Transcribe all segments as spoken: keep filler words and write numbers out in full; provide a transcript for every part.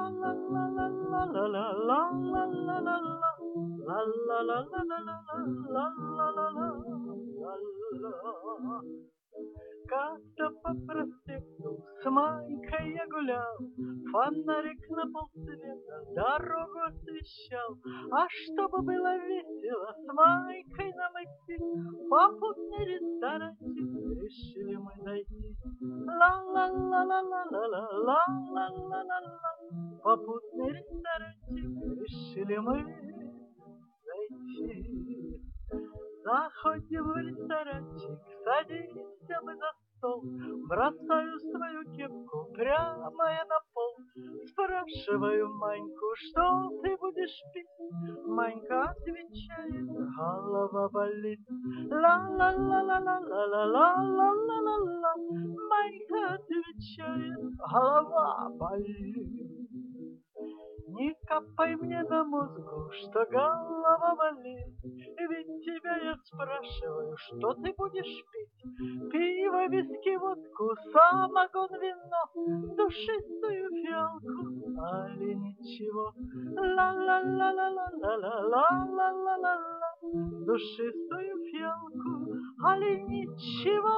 Как-то по проспекту с Манькой я гулял, фонарик на полцвета дорогу освещал. А чтобы было весело с Манькой нам идти, попутный ресторанчик решили мы зайти. Ла-ла-ла-ла-ла-ла-ла-ла-ла-ла-ла, попутный ресторанчик решили мы зайти. Заходим в ресторанчик, садимся мы за стол, бросаю свою кепку прямо я на пол. Спрашиваю Маньку, что ты будешь пить? Манька отвечает, голова болит. Ла-ла-ла-ла-ла-ла-ла-ла-ла-ла-ла, Манька отвечает, голова болит. Не капай мне на мозгу, что голова болит, ведь тебя я спрашиваю, что ты будешь пить? Пиво, виски, водку, самогон, вино, душистую фиалку, али ничего? Ла-ла-ла-ла-ла-ла-ла-ла-ла-ла-ла, душистую фиалку, али ничего?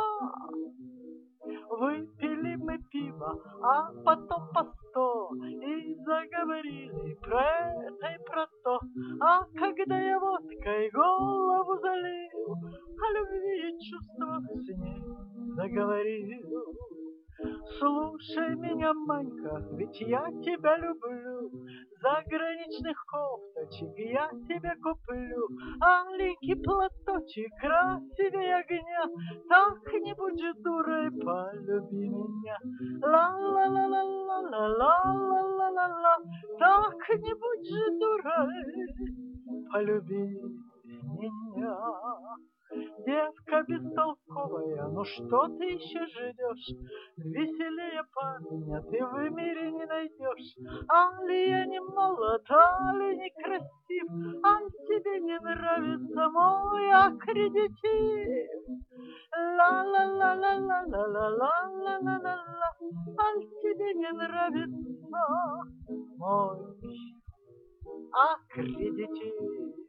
Выпили мы пиво, а потом по сто, и заговорили про это и про то. А когда я водкой голову залил, о любви и чувствах с ней заговорил. Слушай меня, Манька, ведь я тебя люблю, заграничных кофточек я тебе куплю, аленький платочек красивее огня, так не будь же дурой, полюби меня. Ла-ла-ла-ла-ла-ла-ла-ла-ла-ла, так не будь же дурой, полюби меня. Девка бестолковая, ну что ты еще ждешь? Веселее парня ты в мире не найдешь. Али я не молод, али не красив, аль тебе не нравится мой аккредитив. Ла-ла-ла-ла-ла-ла-ла-ла-ла-ла-ла, аль тебе не нравится мой аккредитив.